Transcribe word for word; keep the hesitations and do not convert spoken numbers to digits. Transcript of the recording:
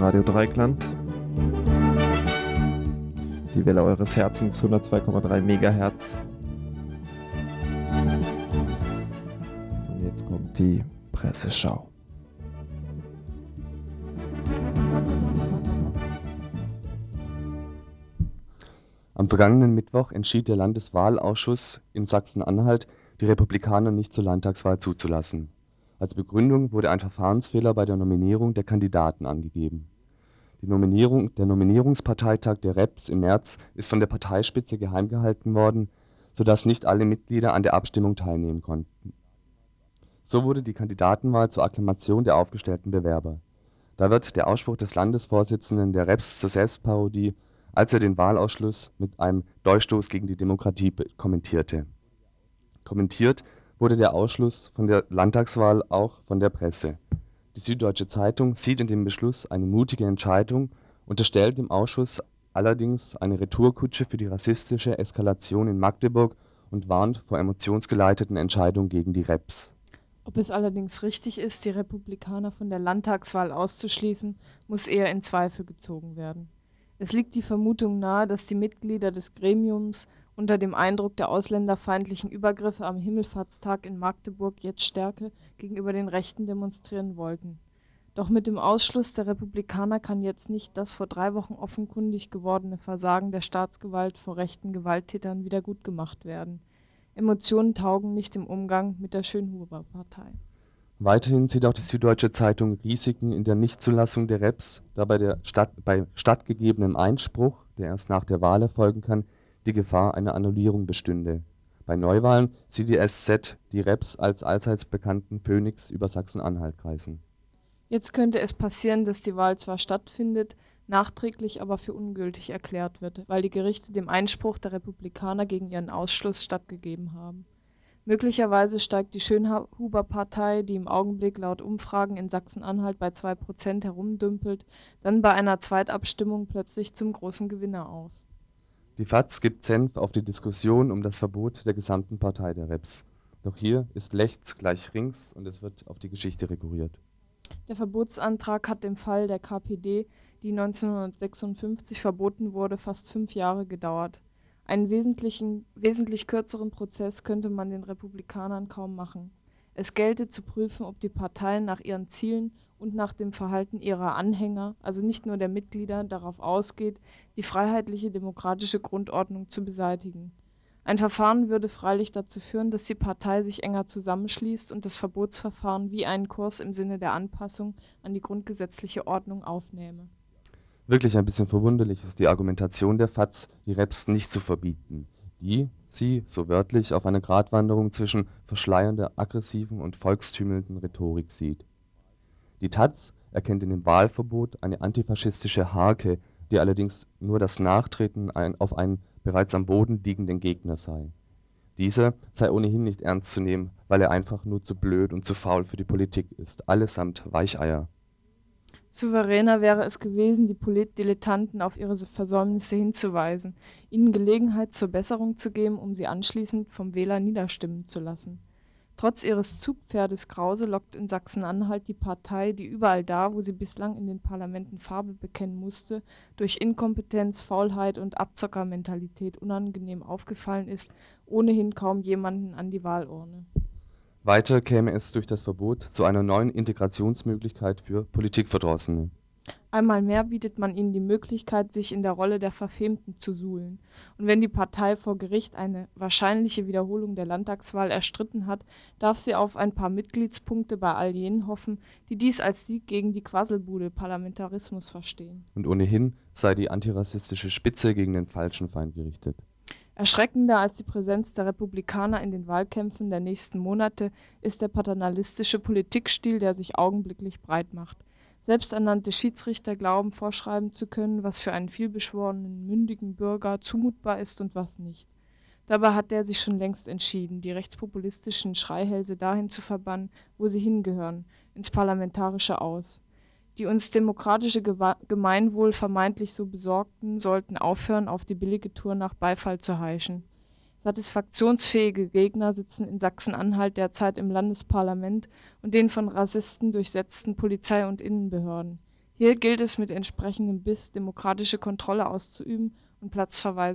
Radio Dreieckland. Die Welle eures Herzens, hundertzwei Komma drei Megahertz. Und jetzt kommt die Presseschau. Am vergangenen Mittwoch entschied der Landeswahlausschuss in Sachsen-Anhalt, die Republikaner nicht zur Landtagswahl zuzulassen. Als Begründung wurde ein Verfahrensfehler bei der Nominierung der Kandidaten angegeben. Die Nominierung, der Nominierungsparteitag der R E P S im März ist von der Parteispitze geheim gehalten worden, sodass nicht alle Mitglieder an der Abstimmung teilnehmen konnten. So wurde die Kandidatenwahl zur Akklamation der aufgestellten Bewerber. Da wird der Ausspruch des Landesvorsitzenden der R E P S zur Selbstparodie, als er den Wahlausschluss mit einem Dolchstoß gegen die Demokratie kommentierte. Kommentiert wurde der Ausschluss von der Landtagswahl auch von der Presse. Die Süddeutsche Zeitung sieht in dem Beschluss eine mutige Entscheidung, unterstellt dem Ausschuss allerdings eine Retourkutsche für die rassistische Eskalation in Magdeburg und warnt vor emotionsgeleiteten Entscheidungen gegen die R E P S. Ob es allerdings richtig ist, die Republikaner von der Landtagswahl auszuschließen, muss eher in Zweifel gezogen werden. Es liegt die Vermutung nahe, dass die Mitglieder des Gremiums unter dem Eindruck der ausländerfeindlichen Übergriffe am Himmelfahrtstag in Magdeburg jetzt Stärke gegenüber den Rechten demonstrieren wollten. Doch mit dem Ausschluss der Republikaner kann jetzt nicht das vor drei Wochen offenkundig gewordene Versagen der Staatsgewalt vor rechten Gewalttätern wiedergutgemacht werden. Emotionen taugen nicht im Umgang mit der Schönhuber-Partei. Weiterhin sieht auch die Süddeutsche Zeitung Risiken in der Nichtzulassung der R E P S, da bei, der Stadt, bei stattgegebenem Einspruch, der erst nach der Wahl erfolgen kann, die Gefahr einer Annullierung bestünde. Bei Neuwahlen sieht die S Z die R E P S als allseits bekannten Phönix über Sachsen-Anhalt kreisen. Jetzt könnte es passieren, dass die Wahl zwar stattfindet, nachträglich aber für ungültig erklärt wird, weil die Gerichte dem Einspruch der Republikaner gegen ihren Ausschluss stattgegeben haben. Möglicherweise steigt die Schönhuber-Partei, die im Augenblick laut Umfragen in Sachsen-Anhalt bei zwei Prozent herumdümpelt, dann bei einer Zweitabstimmung plötzlich zum großen Gewinner auf. Die F A Z gibt Senf auf die Diskussion um das Verbot der gesamten Partei der R E P S. Doch hier ist rechts gleich links und es wird auf die Geschichte rekurriert. Der Verbotsantrag hat im Fall der K P D, die neunzehnhundertsechsundfünfzig verboten wurde, fast fünf Jahre gedauert. Einen wesentlichen, wesentlich kürzeren Prozess könnte man den Republikanern kaum machen. Es gelte zu prüfen, ob die Partei nach ihren Zielen und nach dem Verhalten ihrer Anhänger, also nicht nur der Mitglieder, darauf ausgeht, die freiheitliche demokratische Grundordnung zu beseitigen. Ein Verfahren würde freilich dazu führen, dass die Partei sich enger zusammenschließt und das Verbotsverfahren wie einen Kurs im Sinne der Anpassung an die grundgesetzliche Ordnung aufnehme. Wirklich ein bisschen verwunderlich ist die Argumentation der F A Z, die R E P S nicht zu verbieten, die sie, so wörtlich, auf einer Gratwanderung zwischen verschleiernder, aggressiven und volkstümelnden Rhetorik sieht. Die Taz erkennt in dem Wahlverbot eine antifaschistische Harke, die allerdings nur das Nachtreten ein, auf einen bereits am Boden liegenden Gegner sei. Dieser sei ohnehin nicht ernst zu nehmen, weil er einfach nur zu blöd und zu faul für die Politik ist, allesamt Weicheier. Souveräner wäre es gewesen, die Politdilettanten auf ihre Versäumnisse hinzuweisen, ihnen Gelegenheit zur Besserung zu geben, um sie anschließend vom Wähler niederstimmen zu lassen. Trotz ihres Zugpferdes Krause lockt in Sachsen-Anhalt die Partei, die überall da, wo sie bislang in den Parlamenten Farbe bekennen musste, durch Inkompetenz, Faulheit und Abzockermentalität unangenehm aufgefallen ist, ohnehin kaum jemanden an die Wahlurne. Weiter käme es durch das Verbot zu einer neuen Integrationsmöglichkeit für Politikverdrossene. Einmal mehr bietet man ihnen die Möglichkeit, sich in der Rolle der Verfemten zu suhlen. Und wenn die Partei vor Gericht eine wahrscheinliche Wiederholung der Landtagswahl erstritten hat, darf sie auf ein paar Mitgliedspunkte bei all jenen hoffen, die dies als Sieg gegen die Quasselbude Parlamentarismus verstehen. Und ohnehin sei die antirassistische Spitze gegen den falschen Feind gerichtet. Erschreckender als die Präsenz der Republikaner in den Wahlkämpfen der nächsten Monate ist der paternalistische Politikstil, der sich augenblicklich breit macht. Selbsternannte Schiedsrichter glauben, vorschreiben zu können, was für einen vielbeschworenen, mündigen Bürger zumutbar ist und was nicht. Dabei hat der sich schon längst entschieden, die rechtspopulistischen Schreihälse dahin zu verbannen, wo sie hingehören, ins Parlamentarische Aus. Die uns demokratische Gemeinwohl vermeintlich so Besorgten sollten aufhören, auf die billige Tour nach Beifall zu heischen. Satisfaktionsfähige Gegner sitzen in Sachsen-Anhalt derzeit im Landesparlament und den von Rassisten durchsetzten Polizei- und Innenbehörden. Hier gilt es mit entsprechendem Biss demokratische Kontrolle auszuüben und Platzverweise